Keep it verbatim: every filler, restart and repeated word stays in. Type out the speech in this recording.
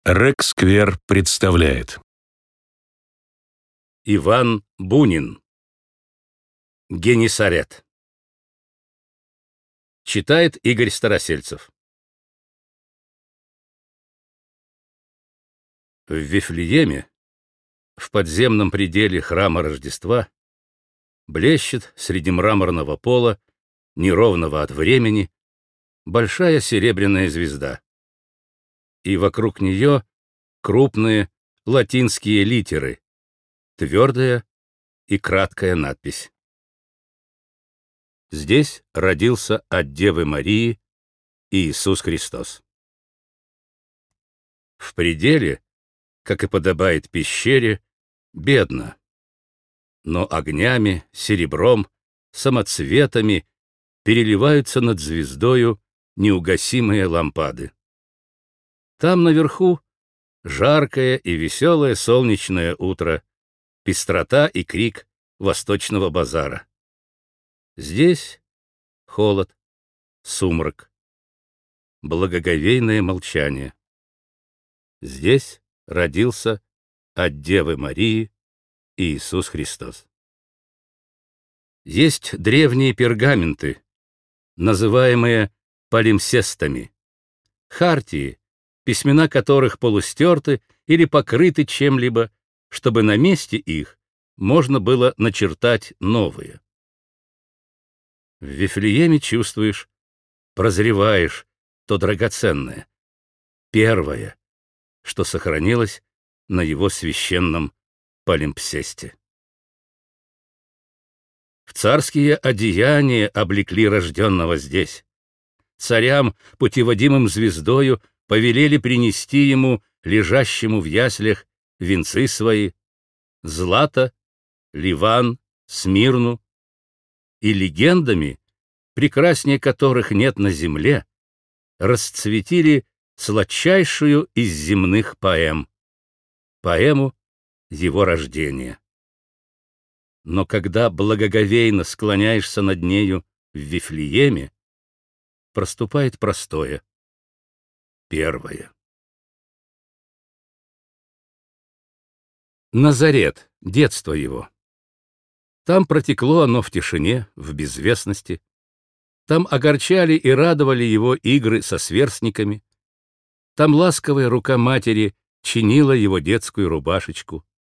Рэк-сквер представляет. Иван Бунин. Генисарет. Читает Игорь Старосельцев. В Вифлееме, в подземном пределе храма Рождества, блещет среди мраморного пола, неровного от времени, большая серебряная звезда. И вокруг нее крупные латинские литеры, твердая и краткая надпись. Здесь родился от Девы Марии Иисус Христос. В пределе, как и подобает пещере, бедно, но огнями, серебром, самоцветами переливаются над звездою неугасимые лампады. Там наверху жаркое и веселое солнечное утро, пестрота и крик восточного базара. Здесь холод, сумрак, благоговейное молчание. Здесь родился от Девы Марии Иисус Христос. Есть древние пергаменты, называемые палимсестами, хартии, письмена которых полустерты или покрыты чем-либо, чтобы на месте их можно было начертать новые. В Вифлееме чувствуешь, прозреваешь то драгоценное, первое, что сохранилось на его священном палимпсесте. В царские одеяния облекли рожденного здесь. Царям, путеводимым звездою, повелели принести ему, лежащему в яслях, венцы свои, злато, Ливан, Смирну, и легендами, прекраснее которых нет на земле, расцветили сладчайшую из земных поэм, поэму его рождения. Но когда благоговейно склоняешься над нею в Вифлееме, проступает простое, первое. Назарет, детство его. Там протекло оно в тишине, в безвестности. Там огорчали и радовали его игры со сверстниками. Там ласковая рука матери чинила его детскую рубашечку.